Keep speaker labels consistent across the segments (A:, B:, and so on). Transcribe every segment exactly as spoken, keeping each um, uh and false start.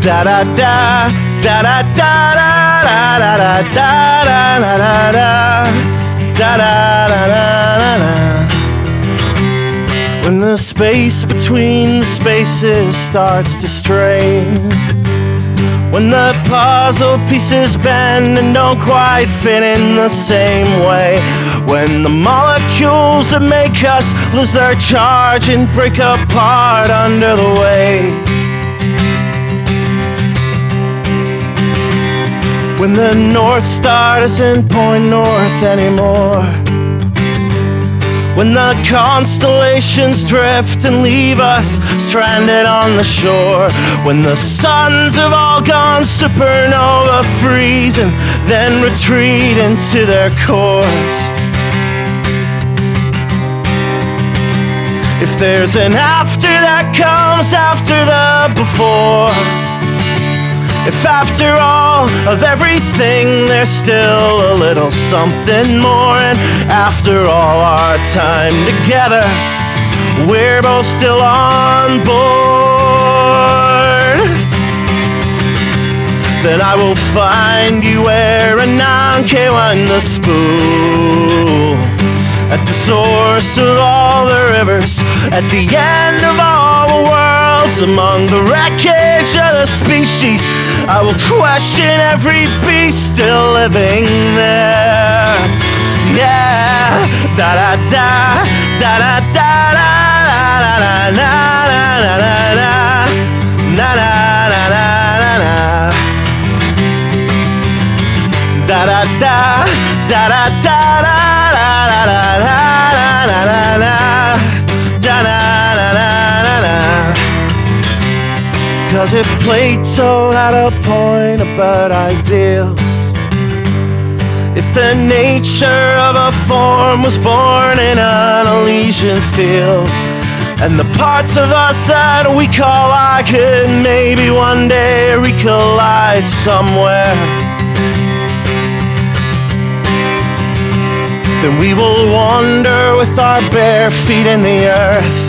A: Da da da da da da da da da da da da da da da da da da. When the space between the spaces starts to strain, when the puzzle pieces bend and don't quite fit in the same way, when the molecules that make us lose their charge and break apart under the weight, when the North Star doesn't point north anymore, when the constellations drift and leave us stranded on the shore, when the suns have all gone supernova, freeze and then retreat into their cores. If there's an after that comes after the before, if after all of everything there's still a little something more, and after all our time together we're both still on board, then I will find you wearing nine K on the spool, at the source of all the rivers, at the end of all the worlds, among the wreckage of the species. I will question every beast still living there. Yeah, da da da da da da da da da da da da da da da da da da. Cause if Plato had a point about ideals, if the nature of a form was born in an Elysian field, and the parts of us that we call I could maybe one day recollide somewhere, then we will wander with our bare feet in the earth,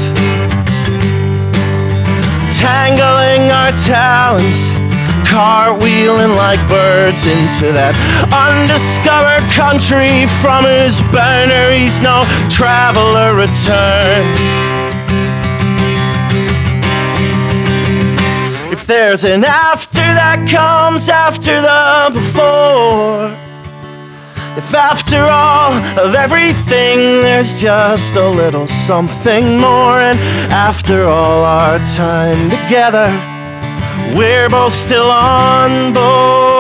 A: tangling our talons, cartwheeling like birds into that undiscovered country from whose boundaries no traveler returns. If there's an after that comes after the before, if after all of everything there's just a little something more, and after all our time together we're both still on board,